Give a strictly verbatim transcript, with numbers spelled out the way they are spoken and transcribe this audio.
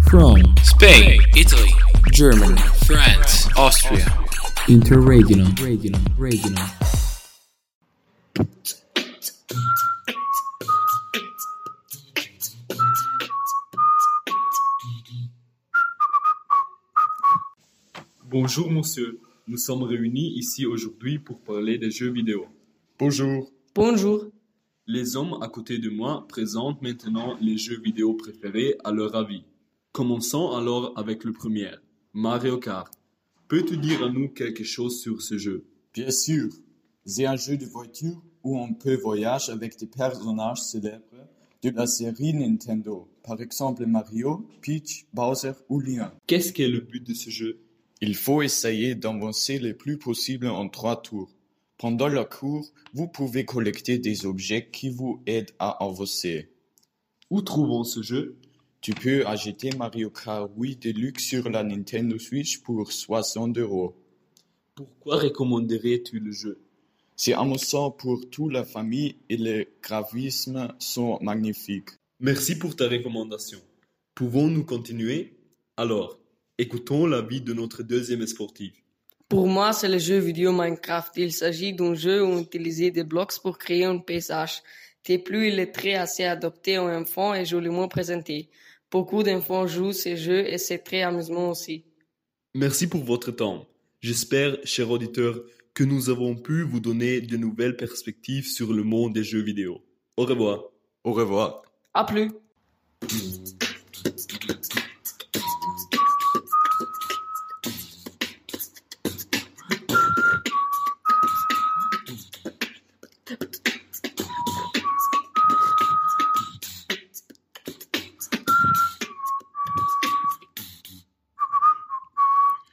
From Spain, Italy, Germany, France, Austria. Interregional, regional, regional. Bonjour monsieur, nous sommes réunis ici aujourd'hui pour parler des jeux vidéo. Bonjour. Bonjour. Les hommes à côté de moi présentent maintenant les jeux vidéo préférés à leur avis. Commençons alors avec le premier, Mario Kart. Peux-tu dire à nous quelque chose sur ce jeu? Bien sûr, c'est un jeu de voiture où on peut voyager avec des personnages célèbres de la série Nintendo, par exemple Mario, Peach, Bowser ou Link. Qu'est-ce qu'est le but de ce jeu? Il faut essayer d'avancer le plus possible en trois tours. Pendant la course, vous pouvez collecter des objets qui vous aident à avancer. Où trouvons ce jeu? Tu peux acheter Mario Kart huit Deluxe sur la Nintendo Switch pour soixante euros. Pourquoi recommanderais-tu le jeu? C'est amusant pour toute la famille et les graphismes sont magnifiques. Merci pour ta recommandation. Pouvons-nous continuer? Alors, écoutons l'avis de notre deuxième sportif. Pour moi, c'est le jeu vidéo Minecraft. Il s'agit d'un jeu où on utilise des blocs pour créer un paysage. De plus, il est très assez adapté aux enfants et joliment présenté. Beaucoup d'enfants jouent ces jeux et c'est très amusant aussi. Merci pour votre temps. J'espère, chers auditeurs, que nous avons pu vous donner de nouvelles perspectives sur le monde des jeux vidéo. Au revoir. Au revoir. À plus.